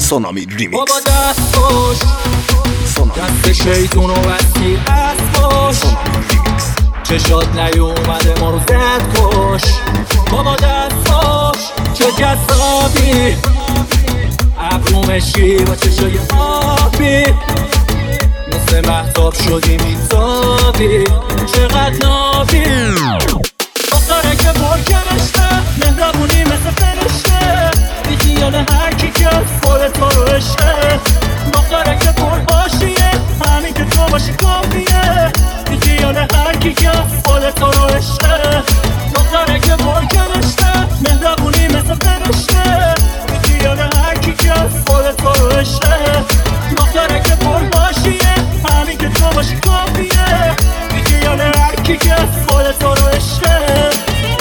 سونامی ریمیکس. بابا دست باش، دست شیطون و وسیع از باش، چشات نیومده ما رو زد کش. بابا دست باش، چه جذابی، ابرومشی و چشای آبی، مثل مهتاب شدی میتابی، چقدر نابی. دختره که برکنشته، مهربونی مثل فرشته، بی خیال هر کی که خود تو رو عشقه. دختره که پر باشیه، همین که تو باشی کافیه، بی خیال هر کی که خود تو رو عشقه. دختره که برکنشته، مهربونی مثل فرشته، بی خیال هر کی که خود تو رو عشقه. دختره که پر باشیه، همین که تو باشی کافیه، بی خیال هر کی که خود تو رو عشقه.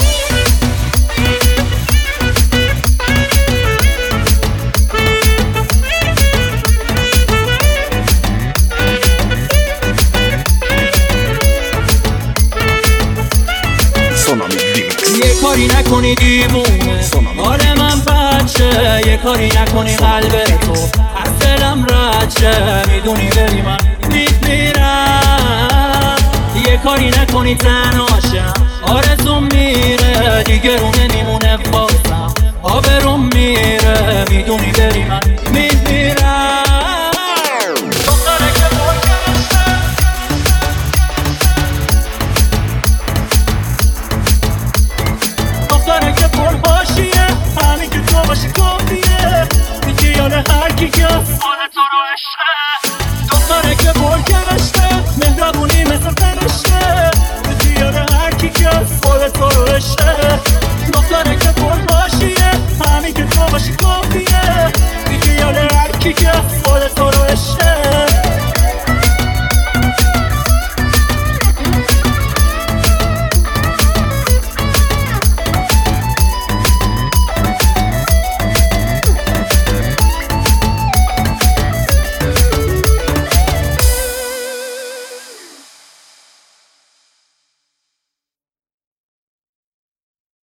یه کاری نکنی دیوونه، آره من بچه، یه کاری نکنی قلب تو از دلم رچه، میدونی بری من میرم. یه کاری نکنی تنهاشم، آرزوم میره دیگه رو نمیمونه بازم، آبروم میره میدونی بری من میرم.